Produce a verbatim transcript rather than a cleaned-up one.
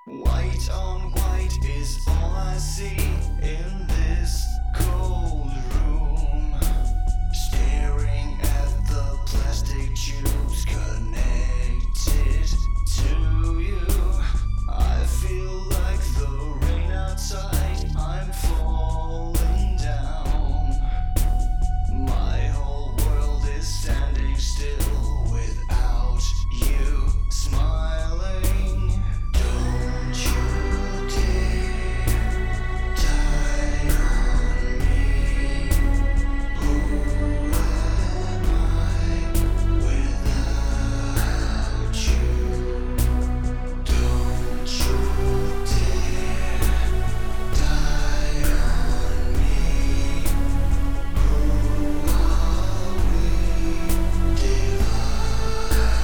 White on white is all I see in this cold room. Staring at the plastic tube.